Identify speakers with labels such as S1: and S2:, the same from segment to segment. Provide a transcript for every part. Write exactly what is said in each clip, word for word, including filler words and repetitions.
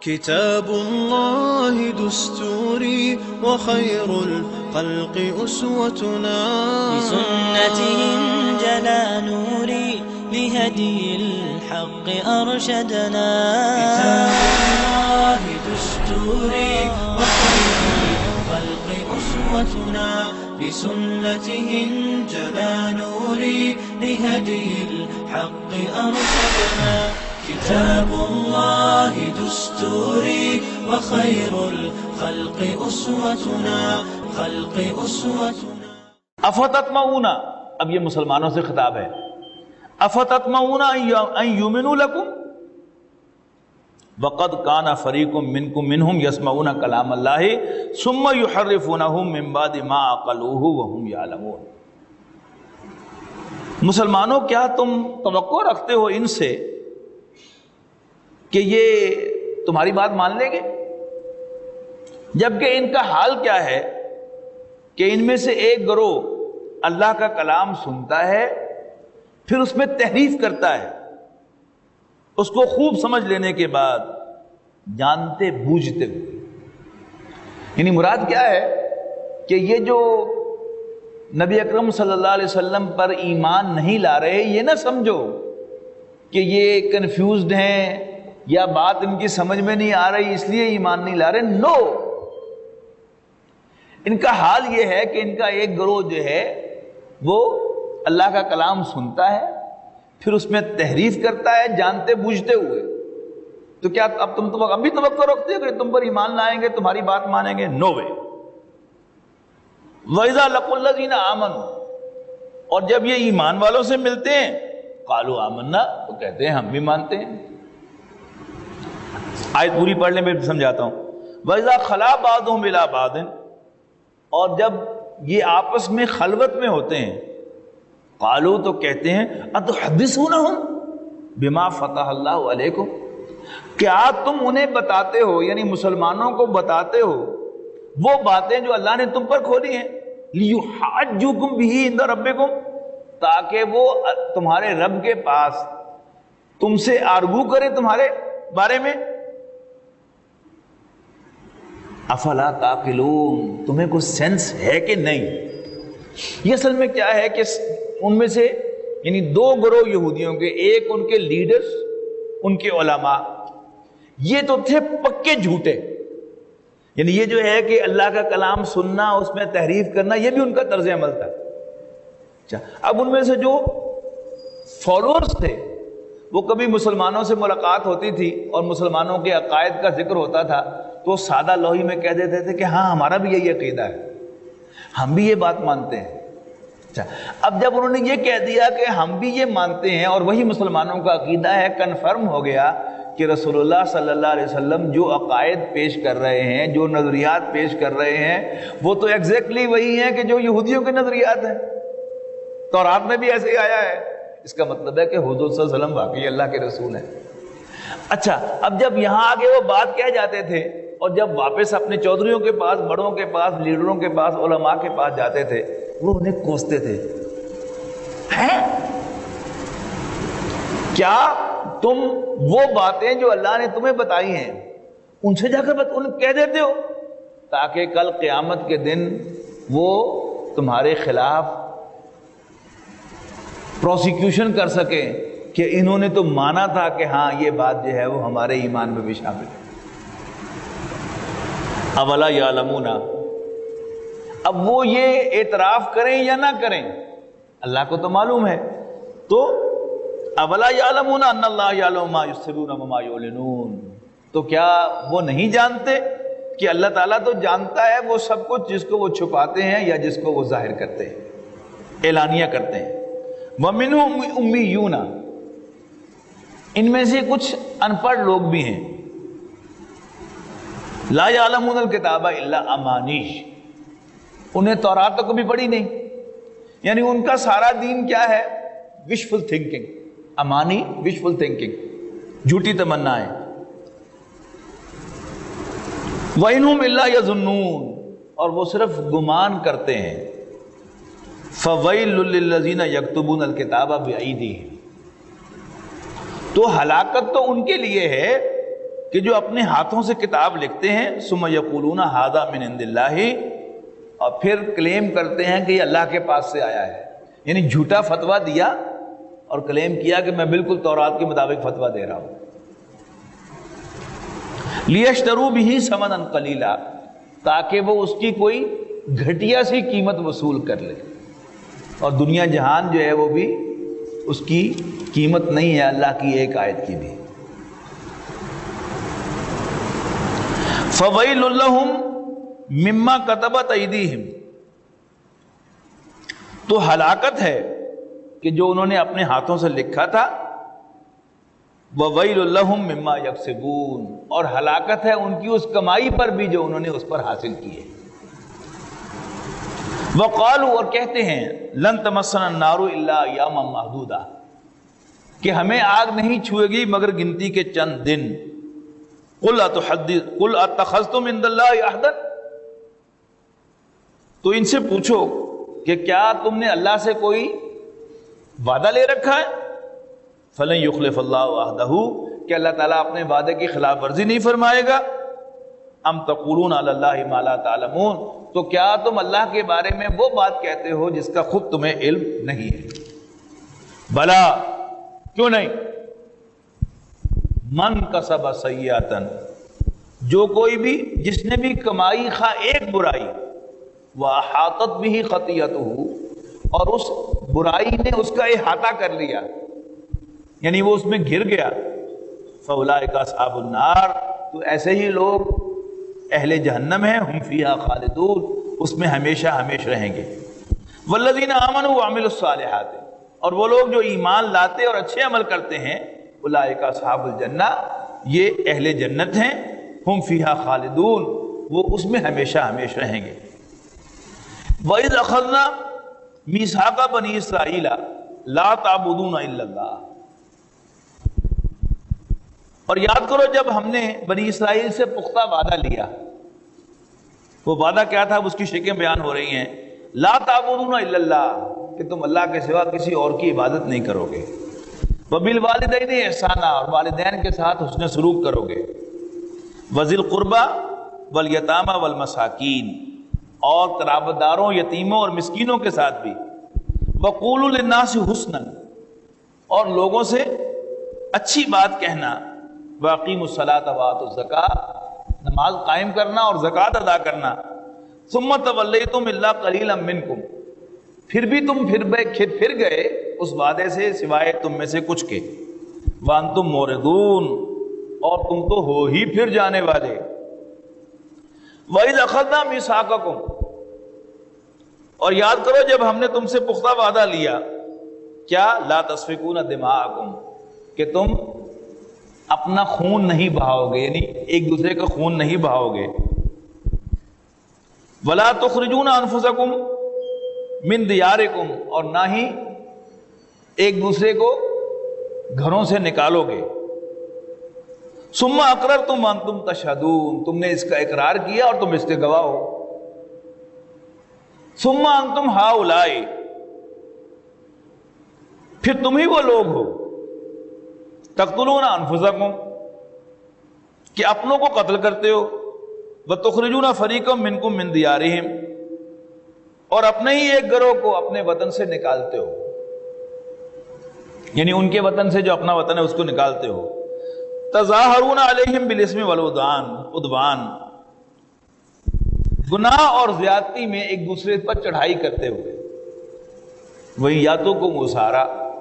S1: كتاب الله دستوري وخير الخلق أسوتنا
S2: بسنته انجلى نوري لهدي الحق أرشدنا
S3: كتاب الله دستوري وخير الخلق أسوتنا بسنته انجلى نوري لهدي الحق أرشدنا كتاب الله دستوري وخير الخلق أسوتنا خلق أسوتنا
S4: افتطمعون، اب یہ مسلمانوں سے خطاب ہے، افتطمعون ان یؤمنوا لکم وقد کان فریق منکم منہم یسمعون کلام اللہ ثم یحرفونہ من بعد ما عقلوہ وہم یعلمون۔ مسلمانوں کیا تم توقع رکھتے ہو ان سے کہ یہ تمہاری بات مان لیں گے؟ جبکہ ان کا حال کیا ہے کہ ان میں سے ایک گروہ اللہ کا کلام سنتا ہے، پھر اس میں تحریف کرتا ہے، اس کو خوب سمجھ لینے کے بعد جانتے بوجھتے ہوئے۔ یعنی مراد کیا ہے کہ یہ جو نبی اکرم صلی اللہ علیہ وسلم پر ایمان نہیں لا رہے، یہ نہ سمجھو کہ یہ کنفیوزڈ ہیں یا بات ان کی سمجھ میں نہیں آ رہی اس لیے ایمان نہیں لا رہے، نو، ان کا حال یہ ہے کہ ان کا ایک گروہ جو ہے وہ اللہ کا کلام سنتا ہے، پھر اس میں تحریف کرتا ہے جانتے بوجھتے ہوئے۔ تو کیا اب تم تم اب بھی توقع رکھتے ہو کہ تم پر ایمان لائیں گے، تمہاری بات مانیں گے؟ نو وے۔ وَإِذَا لَقُوا الَّذِينَ آمَنُوا، اور جب یہ ایمان والوں سے ملتے ہیں، قَالُوا آمَنَّا، تو کہتے ہیں ہم بھی مانتے ہیں۔ آیت پوری پڑھ لیں، میں سمجھاتا ہوں۔ وَإِذَا خَلَا بَعْضُهُمْ إِلَىٰ بَعْضٍ، اور جب یہ آپس میں خلوت میں ہوتے ہیں، قالوا، تو کہتے ہیں اتحدثونہم بما فتح اللہ علیکم، کیا تم انہیں بتاتے ہو، یعنی مسلمانوں کو بتاتے ہو وہ باتیں جو اللہ نے تم پر کھولی ہیں، لیحاجوکم بہ عند ربکم، تاکہ وہ تمہارے رب کے پاس تم سے آرگو کرے تمہارے بارے میں۔ افلا تعقلون، تمہیں کوئی سینس ہے کہ نہیں؟ یہ اصل میں کیا ہے کہ ان میں سے یعنی دو گروہ یہودیوں کے، ایک ان کے لیڈرز، ان کے علماء، یہ تو تھے پکے جھوٹے، یعنی یہ جو ہے کہ اللہ کا کلام سننا، اس میں تحریف کرنا، یہ بھی ان کا طرز عمل تھا۔ اچھا، اب ان میں سے جو فالوورز تھے، وہ کبھی مسلمانوں سے ملاقات ہوتی تھی اور مسلمانوں کے عقائد کا ذکر ہوتا تھا تو سادہ لوہی میں کہہ دیتے تھے کہ ہاں ہمارا بھی یہی عقیدہ ہے، ہم بھی یہ بات مانتے ہیں۔ اچھا، اب جب انہوں نے یہ کہہ دیا کہ ہم بھی یہ مانتے ہیں اور وہی مسلمانوں کا عقیدہ ہے، کنفرم ہو گیا کہ رسول اللہ صلی اللہ علیہ وسلم جو عقائد پیش کر رہے ہیں، جو نظریات پیش کر رہے ہیں، وہ تو ایگزیکٹلی وہی ہیں کہ جو یہودیوں کے نظریات ہیں، تورات میں بھی ایسے ہی آیا ہے۔ اس کا مطلب ہے کہ حضور صلی اللہ علیہ وسلم واقعی اللہ کے رسول ہیں۔ اچھا، اب جب یہاں آگے وہ بات کہہ جاتے تھے اور جب واپس اپنے چودھریوں کے پاس، بڑوں کے پاس، لیڈروں کے پاس، علماء کے پاس جاتے تھے، وہ انہیں کوستے تھے، ہیں کیا تم وہ باتیں جو اللہ نے تمہیں بتائی ہیں ان سے جا کر ان کہہ دیتے ہو تاکہ کل قیامت کے دن وہ تمہارے خلاف پروسیکیوشن کر سکیں کہ انہوں نے تو مانا تھا کہ ہاں یہ بات جو ہے وہ ہمارے ایمان میں بھی شامل ہے۔ اولا یعلمون، اب وہ یہ اعتراف کریں یا نہ کریں اللہ کو تو معلوم ہے، تو اولا یعلمون ان اللہ یعلم ما یسرون وما یعلنون، تو کیا وہ نہیں جانتے کہ اللہ تعالیٰ تو جانتا ہے وہ سب کچھ جس کو وہ چھپاتے ہیں یا جس کو وہ ظاہر کرتے ہیں، اعلانیہ کرتے ہیں۔ وَمِنْهُمْ أُمِّيُّونَ، ان میں سے کچھ ان پڑھ لوگ بھی ہیں، لا يعلمون الکتاب الا امانیش، انہیں تورات تو کبھی پڑھی نہیں، یعنی ان کا سارا دین کیا ہے؟ وشفل تھنکنگ، امانی، وشفل تھنکنگ، جھوٹی تمنائیں۔ وَإِنْهُمْ إِلَّا يَظُنُّونَ، اور وہ صرف گمان کرتے ہیں۔ فَوَيْلٌ لِّلَّذِينَ يَكْتُبُونَ الْكِتَابَ بِأَيْدِيهِمْ، تو ہلاکت تو ان کے لیے ہے کہ جو اپنے ہاتھوں سے کتاب لکھتے ہیں ثم یقولون ھذا من عند اللہ، اور پھر کلیم کرتے ہیں کہ یہ اللہ کے پاس سے آیا ہے، یعنی جھوٹا فتویٰ دیا اور کلیم کیا کہ میں بالکل تورات کے مطابق فتویٰ دے رہا ہوں۔ لیشتروا بہ ثمنا قلیلا، تاکہ وہ اس کی کوئی گھٹیا سی قیمت وصول کر لے، اور دنیا جہان جو ہے وہ بھی اس کی قیمت نہیں ہے اللہ کی ایک آیت کی بھی۔ فویل لہم مما کتبت ایدیہم، تو ہلاکت ہے کہ جو انہوں نے اپنے ہاتھوں سے لکھا تھا، وویل لہم مما یکسبون، اور ہلاکت ہے ان کی اس کمائی پر بھی جو انہوں نے اس پر حاصل کی ہے۔ وقالوا، اور کہتے ہیں، لن تمسنا النار الا ایاما معدودہ، کہ ہمیں آگ نہیں چھوئے گی مگر گنتی کے چند دن۔ قل اتحدث قل اتخذتم عند اللہ عہدا، تو ان سے پوچھو کہ کیا تم نے اللہ سے کوئی وعدہ لے رکھا ہے؟ فلن یخلف اللہ عہدہ، کہ اللہ تعالیٰ اپنے وعدے کی خلاف ورزی نہیں فرمائے گا۔ ام تقولون علی اللہ ما لا تعلمون، تو کیا تم اللہ کے بارے میں وہ بات کہتے ہو جس کا خود تمہیں علم نہیں ہے؟ بلا، کیوں نہیں؟ من کسب سیئۃ، جو کوئی بھی جس نے بھی کمائی خواہ ایک برائی، وَأَحَاطَتْ بِهِ خَطِيئَتُهُ، اور اس برائی نے اس کا احاطہ کر لیا، یعنی وہ اس میں گر گیا، فَأُولَٰئِكَ أَصْحَابُ النَّارِ، تو ایسے ہی لوگ اہل جہنم ہیں، ہم فیہا خالدون، اس میں ہمیشہ ہمیشہ رہیں گے۔ وَالَّذِينَ آمَنُوا وَعَمِلُوا الصَّالِحَاتِ، اور وہ لوگ جو ایمان لاتے اور اچھے عمل کرتے ہیں، اولئک اصحاب الجنہ، یہ اہل جنت ہیں، ہم فیہا خالدون، وہ اس میں ہمیشہ ہمیشہ رہیں گے۔ وَإِذْ أَخَذْنَا مِيثَاقَ بَنِي إِسْرَائِيلَ لَا تَعْبُدُونَ إِلَّا اللَّهَ، اور یاد کرو جب ہم نے بنی اسرائیل سے پختہ وعدہ لیا، وہ وعدہ کیا تھا، اس کی شکیں بیان ہو رہی ہیں۔ لا تعبدون الا اللہ، کہ تم اللہ کے سوا کسی اور کی عبادت نہیں کرو گے۔ وبالوالدین احسانا، اور والدین کے ساتھ حسن سلوک کرو گے۔ وذی القربى والیتامى والمساکین، اور قرابت داروں، یتیموں اور مسکینوں کے ساتھ بھی۔ وقولوا للناس حسنا، اور لوگوں سے اچھی بات کہنا۔ واقیموا الصلاۃ وآتوا الزکاۃ، نماز قائم کرنا اور زکوٰۃ ادا کرنا۔ ثم تولیتم الا قلیلا منکم، پھر بھی تم پھر پھر گئے اس وعدے سے سوائے تم میں سے کچھ کے۔ وانتم موردون، اور تم تو ہو ہی پھر جانے والے۔ وَإِذْ أَخَذْنَا مِيثَاقَكُمْ، اور یاد کرو جب ہم نے تم سے پختہ وعدہ لیا، کیا؟ لا تسفکون دماءکم، کہ تم اپنا خون نہیں بہاؤ گے، یعنی ایک دوسرے کا خون نہیں بہاؤ گے۔ ولا تخرجون انفسکم من دیارکم، اور نہ ہی ایک دوسرے کو گھروں سے نکالو گے۔ ثم اقررتم وانتم تشہدون، تم نے اس کا اقرار کیا اور تم اس کے گواہ ہو۔ ثم انتم ہؤلاء، پھر تم ہی وہ لوگ ہو، تقتلون انفسکم، کہ اپنوں کو قتل کرتے ہو، وتخرجون فریقا منکم من دیارہم، اور اپنے ہی ایک گروہ کو اپنے وطن سے نکالتے ہو، یعنی ان کے وطن سے جو اپنا وطن ہے اس کو نکالتے ہو۔ تظاہرون علیہم بالاسم والعدوان، عدوان، گناہ اور زیادتی میں ایک دوسرے پر چڑھائی کرتے ہوئے۔ وہی یاتوں کو مسارا،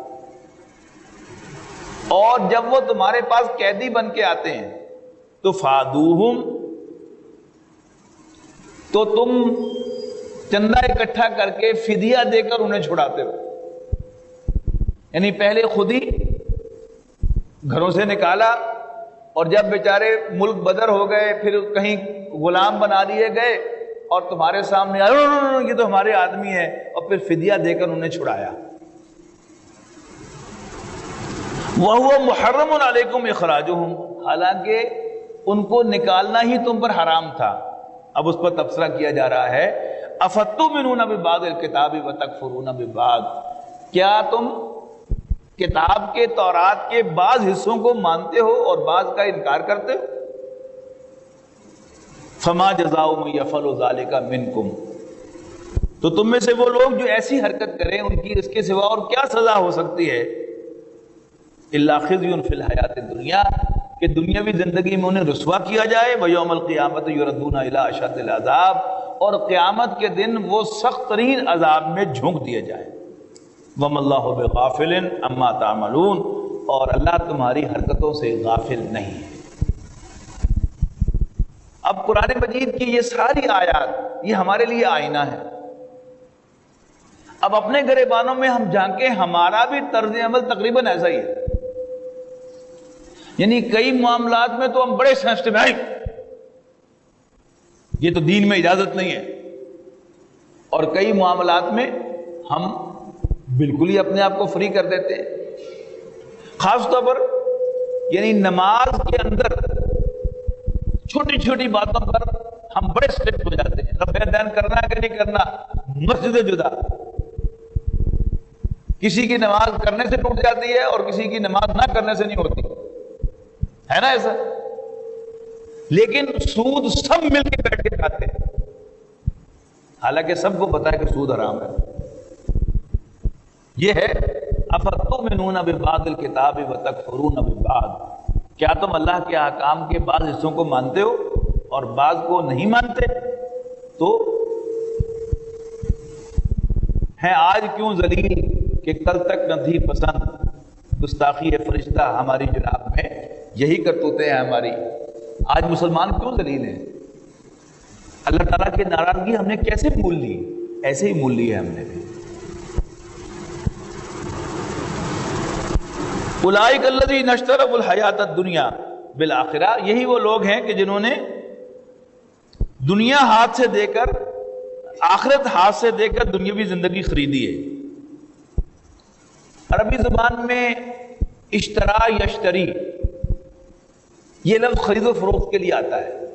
S4: اور جب وہ تمہارے پاس قیدی بن کے آتے ہیں تو فادوہم، تو تم چندہ اکٹھا کر کے فدیہ دے کر انہیں چھڑاتے ہو، یعنی پہلے خود ہی گھروں سے نکالا، اور جب بیچارے ملک بدر ہو گئے پھر کہیں غلام بنا دیے گئے اور تمہارے سامنے یہ تو ہمارے آدمی ہے، اور پھر فدیہ دے کر انہیں چھڑایا۔ وَهُوَ مُحَرَّمٌ عَلَيْكُمْ إِخْرَاجُهُمْ، حالانکہ ان کو نکالنا ہی تم پر حرام تھا۔ اب اس پر تبصرہ کیا جا رہا ہے، أَفَتُؤْمِنُونَ بِبَعْضِ الْكِتَابِ وَتَكْفُرُونَ بِبَعْضٍ، کیا تم کتاب کے تورات کے بعض حصوں کو مانتے ہو اور بعض کا انکار کرتے ہو؟ فما جزاء من یفعل ذلک منکم، تو تم میں سے وہ لوگ جو ایسی حرکت کریں ان کی اس کے سوا اور کیا سزا ہو سکتی ہے؟ الا خزی فی الحیات الدنیا، کہ دنیاوی زندگی میں انہیں رسوا کیا جائے، ویوم القیامت یردون الی اشد العذاب، اور قیامت کے دن وہ سخت ترین عذاب میں جھونک دیا جائے۔ وما اللہ بغافل عما تعملون، اور اللہ تمہاری حرکتوں سے غافل نہیں ہے۔ اب قرآن مجید کی یہ ساری آیات یہ ہمارے لیے آئینہ ہے۔ اب اپنے گریبانوں میں ہم جھانکیں، ہمارا بھی طرز عمل تقریباً ایسا ہی ہے، یعنی کئی معاملات میں تو ہم بڑے سینسٹیو ہیں، یہ تو دین میں اجازت نہیں ہے، اور کئی معاملات میں ہم بالکل ہی اپنے آپ کو فری کر دیتے ہیں۔ خاص طور پر یعنی نماز کے اندر چھوٹی چھوٹی باتوں پر ہم بڑے اسٹرکٹ ہو جاتے ہیں، رفع دین کرنا ہے کہ نہیں کرنا، مسجد جدا، کسی کی نماز کرنے سے ٹوٹ جاتی ہے اور کسی کی نماز نہ کرنے سے نہیں ہوتی ہے نا ایسا؟ لیکن سود سب مل کے بیٹھ کے کھاتے ہیں، حالانکہ سب کو پتا ہے کہ سود حرام ہے۔ یہ ہے افتؤمنون ببعض الکتاب وتکفرون ببعض، کیا تم اللہ کے احکام کے بعض حصوں کو مانتے ہو اور بعض کو نہیں مانتے؟ تو ہیں آج کیوں ذلیل کہ کل تک نہ تھی پسند، گستاخی فرشتہ ہماری جناب میں یہی کرتوتے ہیں ہماری۔ آج مسلمان کیوں ذلیل ہیں؟ اللہ تعالیٰ کی ناراضگی ہم نے کیسے مول لی؟ ایسے ہی مول لی ہے ہم نے بھی۔ اولئک الذین اشتروا الحیات الدنیا بالآخرہ، یہی وہ لوگ ہیں کہ جنہوں نے دنیا ہاتھ سے دے کر، آخرت ہاتھ سے دے کر دنیاوی زندگی خریدی ہے۔ عربی زبان میں اشترا یشتری یہ لفظ خرید و فروخت کے لیے آتا ہے،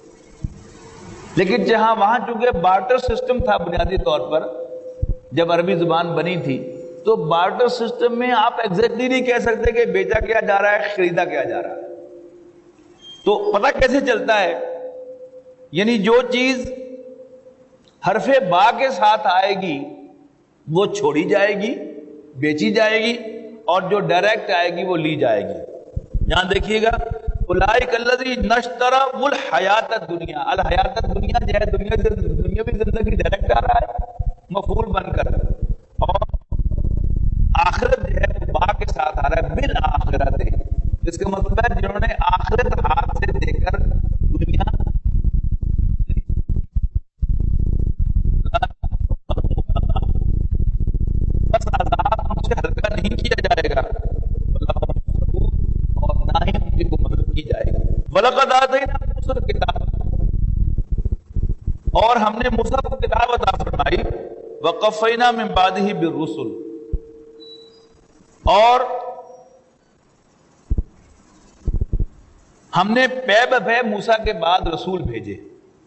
S4: لیکن جہاں وہاں چونکہ بارٹر سسٹم تھا بنیادی طور پر، جب عربی زبان بنی تھی تو بارٹر سسٹم میں آپ ایگزیکٹلی نہیں کہہ سکتے کہ بیچا کیا جا رہا ہے، خریدا کیا جا رہا ہے۔ تو پتہ کیسے چلتا ہے؟ یعنی جو چیز حرف با کے ساتھ آئے گی وہ چھوڑی جائے گی، بیچی جائے گی، اور جو ڈائریکٹ آئے گی وہ لی جائے گی۔ یہاں دیکھیے گا اولئک الذین اشتروا الحیات الدنیا، الحیات الدنیا جو ہے دنیا دنیاوی زندگی ڈائریکٹ آ رہا ہے مفعول بن کر، اور آخرت جو ہے با کے ساتھ آ رہا ہے بالآخرت، جس کا مطلب ہے جنہوں نے آخرت ہاتھ سے دے کر دنیا بس عذاب ان سے ہلکا نہیں کیا جائے گا، اور نہ ہی ان کی مدد کی جائے گی۔ وَلَقَدْ آتَيْنَا مُوسَى الْكِتَابَ، اور ہم نے موسیٰ کو کتاب عطا فرمائی، وَقَفَّيْنَا مِن بَعْدِهِ بِالرُّسُلِ، اور ہم نے پے بپے موسیٰ کے بعد رسول بھیجے۔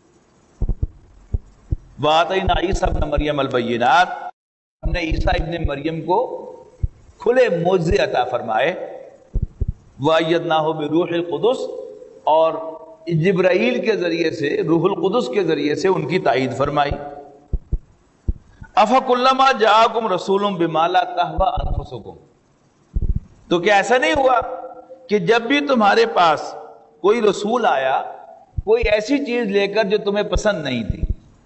S4: وَآتَيْنَا عِیسَىٰ ابْنَ مَرْیَمَ الْبَیِّنَاتِ، ہم نے عیسیٰ ابن مریم کو کھلے معجزے عطا فرمائے۔ وَأَیَّدْنَاهُ بِرُوحِ الْقُدُسِ، اور جبرائیل کے ذریعے سے، روح القدس کے ذریعے سے ان کی تائید فرمائی۔ أَفَكُلَّمَا جَاءَكُمْ رَسُولٌ بِمَا لَا تَهْوَىٰ أَنفُسُكُمْ، تو کیا ایسا نہیں ہوا کہ جب بھی تمہارے پاس کوئی رسول آیا کوئی ایسی چیز لے کر جو تمہیں پسند نہیں تھی،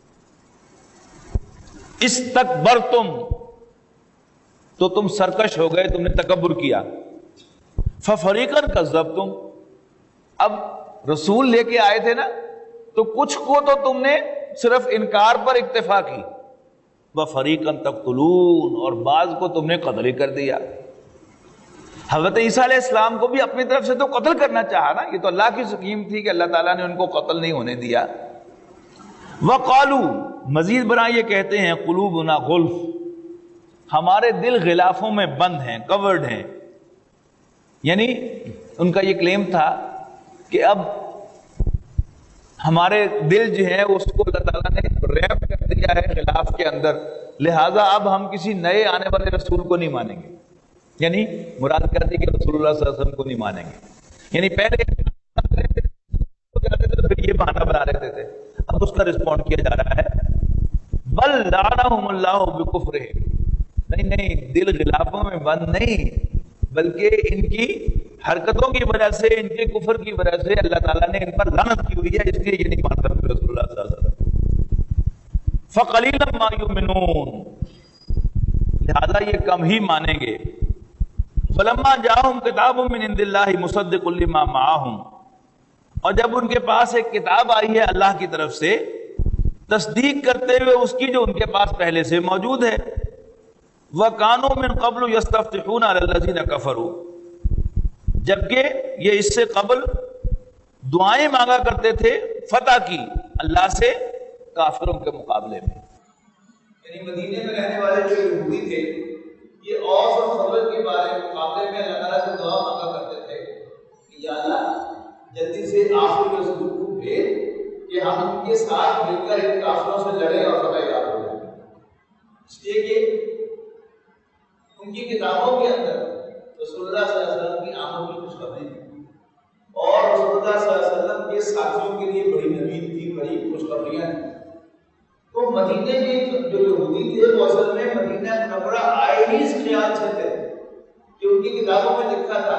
S4: استکبرتم، تو تم سرکش ہو گئے، تم نے تکبر کیا۔ ففریقا کذبتم، اب رسول لے کے آئے تھے نا، تو کچھ کو تو تم نے صرف انکار پر اکتفا کی، وفریقا تقتلون، اور بعض کو تم نے قتل ہی کر دیا۔ حضرت عیسیٰ علیہ السلام کو بھی اپنی طرف سے تو قتل کرنا چاہا نا، یہ تو اللہ کی سکیم تھی کہ اللہ تعالیٰ نے ان کو قتل نہیں ہونے دیا۔ وقالوا، مزید برآں یہ کہتے ہیں، قلوبنا غلف، ہمارے دل غلافوں میں بند ہیں، کورڈ ہیں، یعنی ان کا یہ کلیم تھا کہ اب ہمارے دل جو ہے اس کو اللہ تعالیٰ نے ریپ کر دیا ہے غلاف کے اندر، لہٰذا اب ہم کسی نئے آنے والے رسول کو نہیں مانیں گے، یعنی مراد کہتے کہ رسول اللہ صلی اللہ علیہ وسلم کو نہیں مانیں گے، یعنی پہلے تو پھر یہ بہانہ بنا رہتے تھے. اب اس کا رسپونڈ کیا جا رہا ہے بل لعنہم اللہ بکفرہم. نہیں نہیں، دل غلافوں میں بند نہیں، بلکہ ان کی حرکتوں کی وجہ سے، ان کے کفر کی وجہ سے اللہ تعالیٰ نے ان پر لعنت کی ہوئی ہے، اس لیے یہ نہیں مانتا رسول اللہ صلی اللہ علیہ وسلم. فقلیلا ما یؤمنون، لہذا یہ کم ہی مانیں گے. فلما جاءہم کتاب من عند اللہ مصدق لما معہم، اور جب ان کے پاس ایک کتاب آئی ہے اللہ کی طرف سے تصدیق کرتے ہوئے اس کی جو ان کے پاس پہلے سے موجود ہے. وَكَانُوا مِن قَبْلُ يَسْتَفْتِحُونَ عَلَى الَّذِينَ كَفَرُوا، جبکہ یہ اس سے قبل دعائیں مانگا کرتے تھے فتح کی اللہ سے کافروں کے مقابلے میں.
S3: یعنی مدینے میں رہنے والے جو یہودی تھے یہ اوس اور خزرج کے بارے میں مقابلے میں اللہ تعالیٰ سے دعا مانگا کرتے تھے کہ یا اللہ جلدی سے آخری رسول کو بھیج کہ ہم ان کے ساتھ مل کر ان کافروں سے لڑیں اور فتح یاب ہو جائیں. اس لیے کہ ان کی کتابوں کے اندر رسول اللہ صلی اللہ علیہ وسلم کی آمد کی خوشخبری تھی اور رسول اللہ صلی اللہ علیہ وسلم کے ساتھیوں کے لیے بڑی نوید تھی، بڑی خوشخبریاں تھیں. تو مدینے کے جو یہودی تھے وہ اصل میں مدینہ منورہ آئے ہی اس خیال سے تھے کہ ان کی کتابوں میں لکھا تھا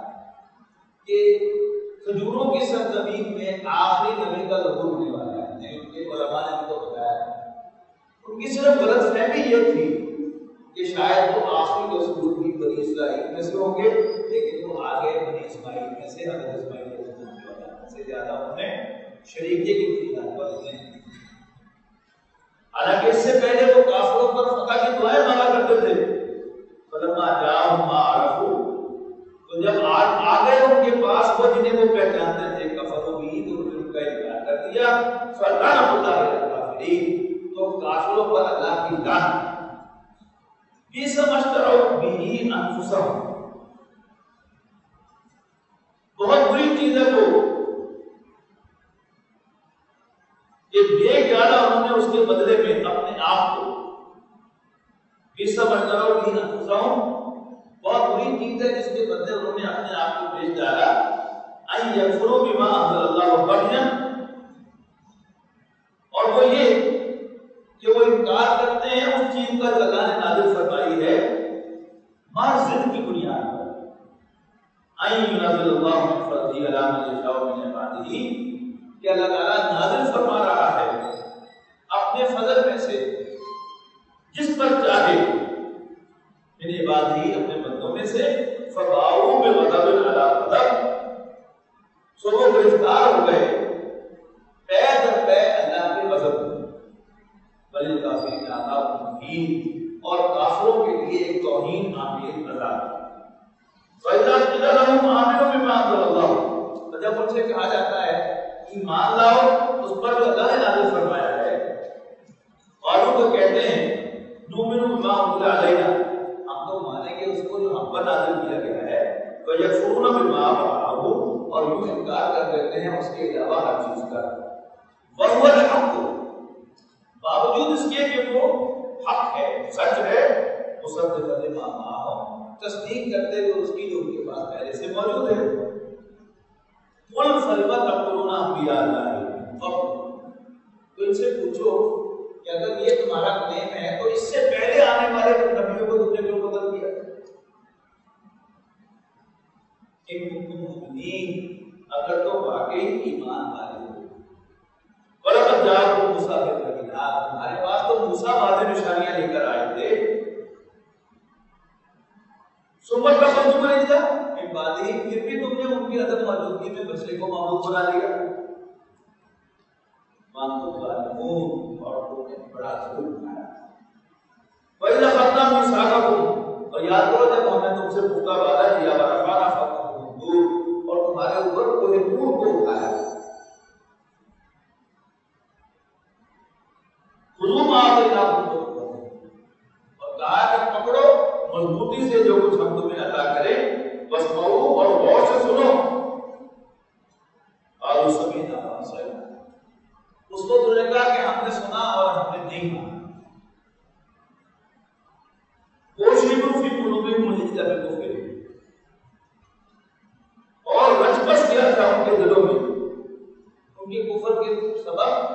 S3: کہ کھجوروں کی سرزمین میں آخری نبی کا ظہور ہونے والا ہے. ان کے علماء نے ان کو بتایا. ان کی صرف غلط فہمی یہ تھی کہ شاید وہ آخری رسول بھی بنی اسرائیل میں سے ہوں گے، لیکن وہ آگے بنی اسماعیل میں سے حضرت اسماعیل علیہ السلام سے زیادہ انہیں شریک کی اطلاع والے ہیں. حالانکہ اس سے پہلے وہ کافروں پر فتح کی دعائیں مانگا کرتے تھے. فلما جاءہم ما عرفوا، تو جب آ گئے ان کے پاس وہ جنہیں وہ پہچانتے تھے، کفروا بھی، تو انہوں نے ان کا انکار کر دیا. فلعنۃ اللہ علی الکافرین، تو کافروں پر اللہ کی لعنت. بیس مشتروا به انفسهم، بہت بری چیز ہے وہ کہ بیچ ڈالا انہوں نے اس کے بدلے میں اپنے آپ کو. بیس مشتروا به انفسهم، بہت بری چیز ہے جس کے بدلے انہوں نے اپنے آپ کو بیچ ڈالا. ان یکفروا بما انزل اللہ بغیا، اور وہ یہ کہ وہ انکار کرتے ہیں اس چیز کا اللہ نے نازل فرمائی ہے محض ضد کی بنیاد پر. ان ينزل الله من فضله على من يشاء من عباده، کہ اللہ تعالیٰ نازل فرما رہا ہے اپنے فضل میں سے جس پر چاہے من عباده، اپنے بندوں میں سے. فباؤوا بغضب على غضب، سو وہ گرفتار ہو گئے پے در پے اللہ کے غضب میں. بل کافرین عذاب مہین، اور کافروں کے لیے ایک توہین آمیز عذاب. فَإِذَا قِيلَ لَهُمْ آمِنُوا بِمَا أَنزَلَ اللَّهُ، تو جب ان سے کہا جاتا ہے ایمان لاؤ اس پر جو اللہ نے نازل فرمایا ہے، قالوا تو کہتے ہیں نُؤْمِنُ بِمَا أُنزِلَ عَلَيْنَا، ہم تو مانیں گے اس کو جو ہم پر نازل کیا گیا ہے. وَيَكْفُرُونَ بِمَا وَرَاءَهُ، اور یوں انکار کر دیتے ہیں اس کے علاوہ ہر چیز کا. وَهُوَ الْحَقُّ، باوجود اس کے کہ وہ حق ہے، سچ ہے. مصدق لما معہم، تصدیق کرتے ہوئے اس کی جو ان کے پاس پہلے سے موجود ہے. قل فلم تقتلون انبیاء اللہ، تو ان سے پوچھو کہ اگر یہ تمہارا کلیم ہے تو اس سے پہلے آنے والے نبیوں کو تم نے کیوں قتل کیا؟ ان کنتم مؤمنین، اگر تو واقعی ایمان والے ہو. وَلَقَدْ جَاءَكُم مُوسَىٰ بِالْبَيِّنَاتِ، تمہارے پاس تو موسیٰ واضح نشانیاں لے کر آئے تھے. ثُمَّ اتَّخَذْتُمُ الْعِجْلَ مِن بَعْدِهِ، پھر بھی تم نے ان کی عدم موجودگی میں بچڑے کو معبود بنا لیا. وَأَنتُمْ ظَالِمُونَ، اور تم نے بڑا ظلم کیا. وَإِذْ أَخَذْنَا مِيثَاقَكُمْ، اور یاد کرو جب ہم نے تم سے پختہ وعدہ کیا، وَرَفَعْنَا فَوْقَكُمُ الطُّورَ، اور تمہارے اوپر کوہ طور کو اٹھایا. خذوا ما آتيناكم بقوة، اور کہا کہ پکڑو مضبوطی سے جو کچھ ہم تمہیں عطا کریں. واسمعوا، اور غور سے سنو. قالوا سمعنا وعصينا، اس کو انہوں نے کہا کہ ہم نے سنا اور ہم نے نہیں مانا. وَأُشْرِبُوا فِي قُلُوبِهِمُ الْعِجْلَ بِكُفْرِهِمْ، اور رچ بس کیا تھا ان کے دلوں میں ان کے کفر کے سبب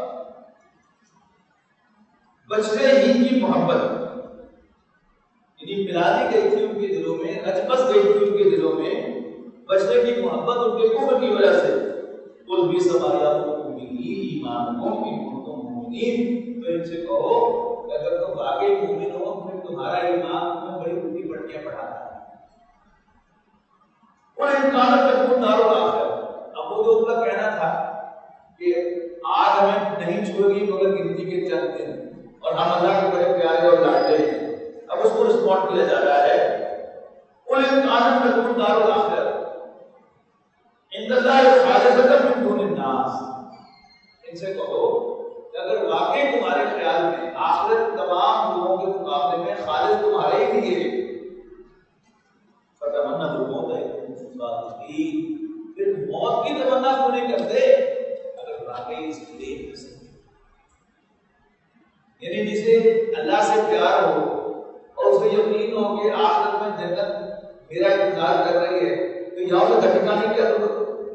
S3: بچنے ہی کی محبت، یعنی ملادی گئی تھی ان کے دلوں میں، رچبس گئی تھی ان کے دلوں میں بچنے کی محبت ان کے کفر کی وجہ سے۔ قل بھی سمایا بھی ایمان ہو کہ تم مومنین، تو ان سے کہو کہ اگر تم واقعی مومن ہو پھر تمہارا ایمان تمہیں بڑی بڑی پٹیاں پڑھاتا ہے۔ اور انکار تکون دار الاخرہ، اب وہ جو ان کا کہنا تھا کہ آج ہمیں نہیں چھوڑے گی مگر گنتی کے چند دن اور ہم اللہ کے بڑے پیارے اور لاڈلے ہیں، اب اس کو رسپونڈ کیا جا رہا ہے۔ قل ان كانت لكم دار الاخرہ عند الله خالصة من دون الناس، ان سے کہو کہ اگر واقعی تمہارے خیال میں آخرت تمام لوگوں کے مقابلے میں خالص تمہارے ہی لیے، فتمنا الموت ان كنتم صادقین، پھر موت کی تمنا کیوں نہیں کرتے اگر واقعی اس کے لیے پسند، یعنی جسے اللہ سے پیار ہو اور اسے یقین ہو کہ آخرت میں جنت میرا انتظار کر رہی ہے، تو یہاں سے دھکا نہیں کیا ضرورت،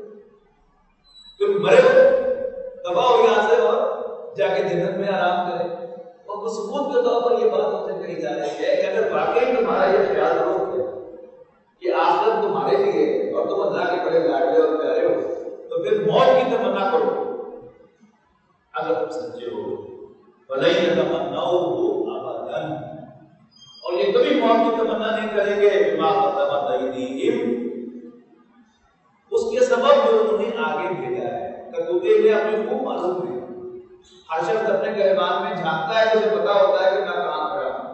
S3: تم مرے ہو دبا ہو یہاں سے اور جا کے جنت میں آرام کرے۔ اور وہ ثبوت کے طور پر یہ بات ہم سے کہی جا رہی ہے کہ اگر واقعی تمہارا یہ خیال درست ہے کہ آخرت تمہارے لیے اور تم اللہ کے بڑے لاڈلے اور پیارے ہو، تو پھر موت کی تمنا کرو اگر تم سچے ہو۔ وَلَن يَتَمَنَّوْهُ أَبَدًا، اور یہ کبھی موت کی تمنا نہیں کریں گے بما قدمت ایدیہم، اس کے سبب جو انہوں نے آگے بھیجا ہے۔ کرتوتیں میں اپنے خوب معلوم ہے، ہر شخص اپنے گریبان میں جھانکتا ہے، اسے پتا ہوتا ہے کہ میں کہاں کھڑا ہوں۔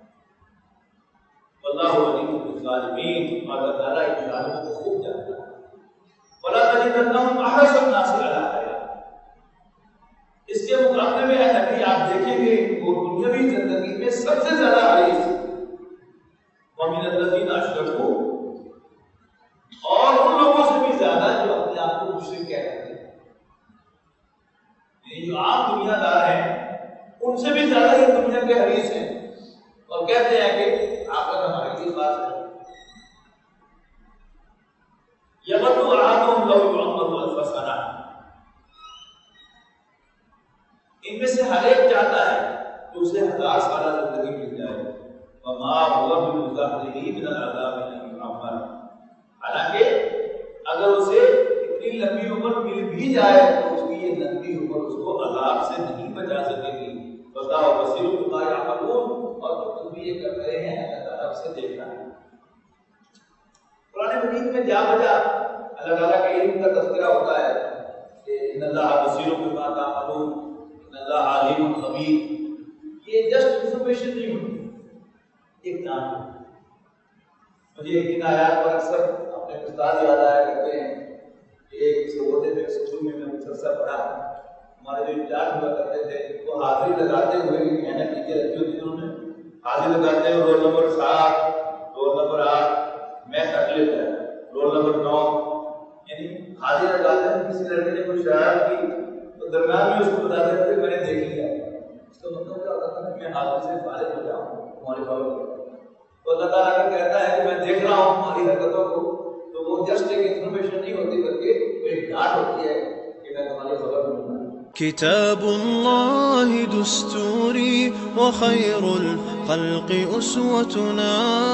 S3: واللہ علیم بالظالمین، اور اللہ تعالیٰ ان ظالموں کو خوب جانتا ہے۔ ولا تجدنہم احرص الناس علی حیاۃ، اس کے مقابلے میں اے نبی آپ دیکھیں گے وہ دنیاوی زندگی میں سب سے زیادہ حریص ومن الذین اشرکوا، اور ان لوگوں سے بھی زیادہ جو اپنے آپ کو مشرک کہہ رہے ہیں، یہ جو عام دنیا دار ہیں ان سے بھی زیادہ یہ دنیا کے حریص ہیں اور کہتے ہیں کہ آپ ہمارے لیے بات ہے۔ یود احدہم لو یعمر الف سنہ، ان میں سے ہر ایک چاہتا ہے کہ اسے ہزار سالہ زندگی مل جائے۔ وما هو بمزحزحہ من العذاب ان یعمر، حالانکہ اگر اسے اتنی لمبی عمر مل بھی جائے تو اس کی یہ لمبی عمر اس کو عذاب سے نہیں بچا سکے گی۔ واللہ بصیر بما یعملون، اور جو تم بھی یہ کر رہے ہیں اللہ تعالیٰ اسے دیکھ رہا ہے۔ قرآن مجید میں جا بجا اللہ تعالیٰ کے علم کا تذکرہ ہوتا ہے کہ ان اللہ بصیر بما تعملون، ان اللہ علیم خبیر، یہ جسٹ انفارمیشن نہیں ہوتی، ایک نام ہے۔ مجھے ان آیات پر اکثر اپنے استاد یاد آیا کرتے ہیں کہ ایک سبوتے میں اسکول میں میں کچھ عرصہ پڑھا، ہمارے جو انچارج ہوا کرتے تھے وہ حاضری لگاتے ہوئے بھی محنت نیچے رکھی ہوتی تھی، انہوں نے حاضری لگاتے ہیں رول نمبر سات، رول نمبر آٹھ، میں تک لیتا ہے رول نمبر نو، یعنی حاضری لگاتے ہیں کسی لڑکے نے کوئی شرارت کی تو درمیان میں اس کو بتاتے تھے میں نے دیکھ لیا، اس کا مطلب کیا ہوتا تھا کہ میں حاضری سے فارغ ہو جاؤں تمہاری خبر۔ تو اللہ تعالیٰ کا کہتا ہے کہ میں دیکھ رہا ہوں تمہاری حرکتوں کو، تو وہ جسٹ ایک انفارمیشن نہیں ہوتی بلکہ ایک ڈانٹ ہوتی ہے کہ میں تمہاری خبر دوں گا۔
S1: كتاب الله دستوري وخير الخلق أسوتنا،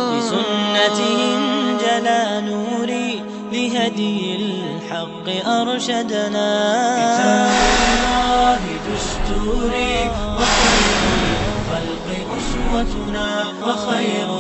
S2: بسنته جلا نوري لهدي الحق أرشدنا.
S1: كتاب الله دستوري وخير الخلق أسوتنا، وخير